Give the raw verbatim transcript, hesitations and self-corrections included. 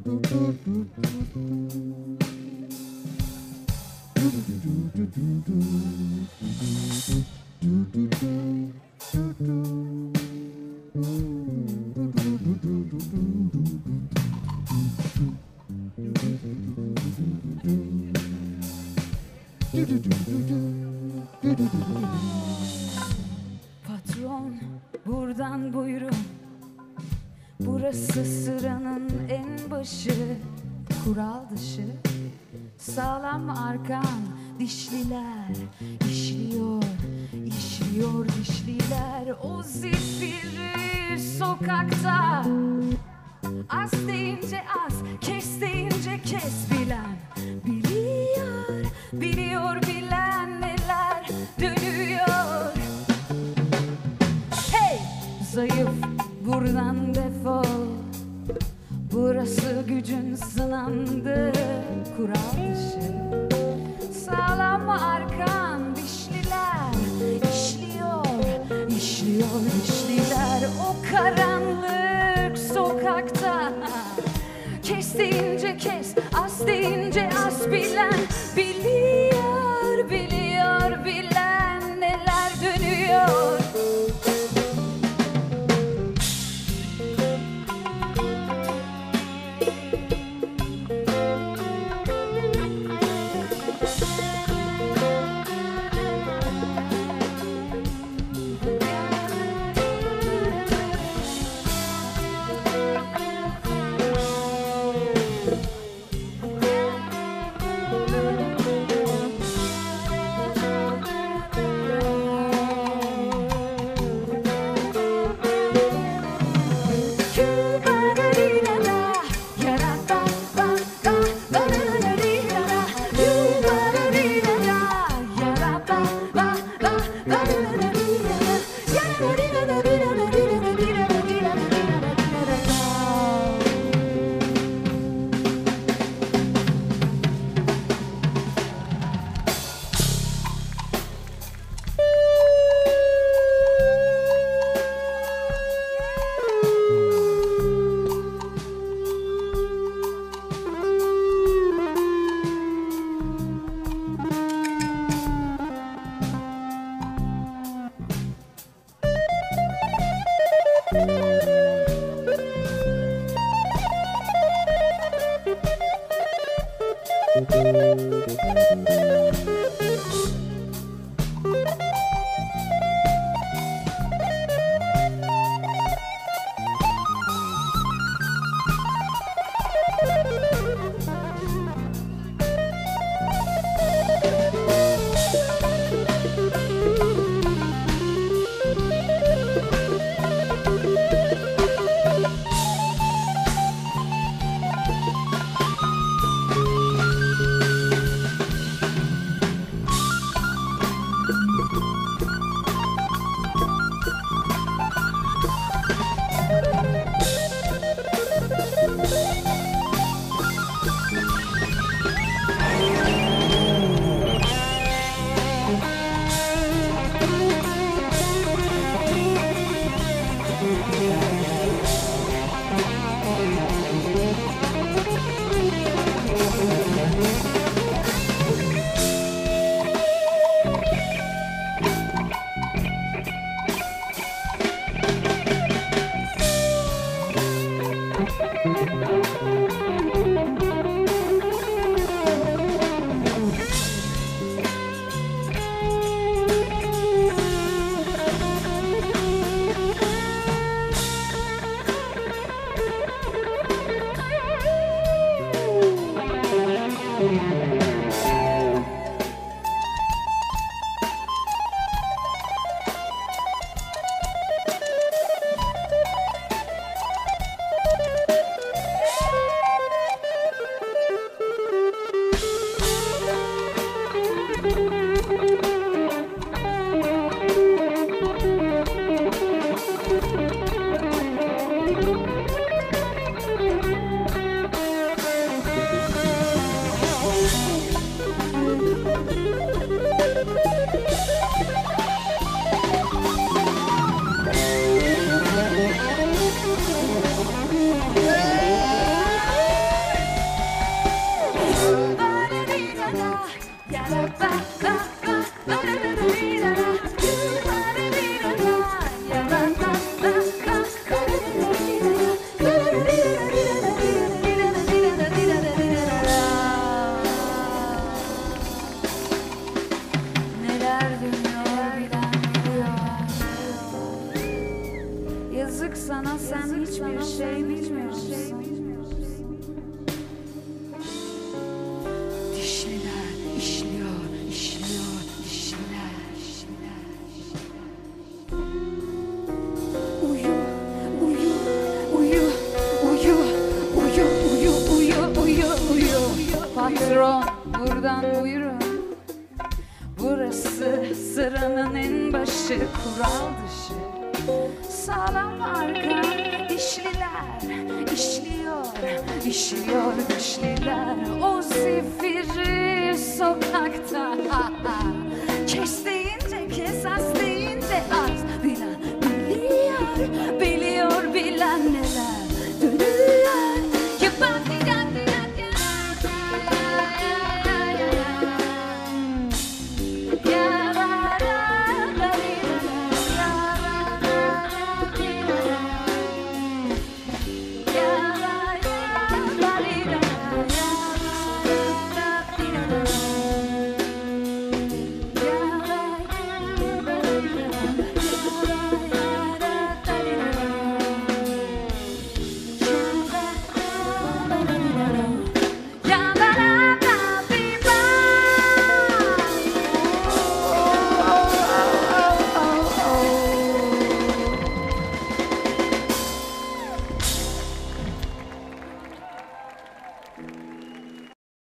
Patron buradan buyurun, burası sıranın en başı. Kural dışı sağlam arkan, dişliler işliyor, işliyor dişliler. O zifiri sokakta, az deyince az, kes deyince kes, bilen biliyor, biliyor bilen neler dönüyor. Hey zayıf, buradan defol, burası gücün sınandığı kural dışı. Sağlam arkan, dişliler işliyor, işliyor dişliler. O karanlık sokakta, kes deyince kes, az deyince az, bilen biliyor, biliyor bilen neler dönüyor. patron buradan buyurun. Burası sıranın en başı, kural dışı. Sağlam arka işliler, işliyor, işliyor dişliler. O zifiri sokakta kestiği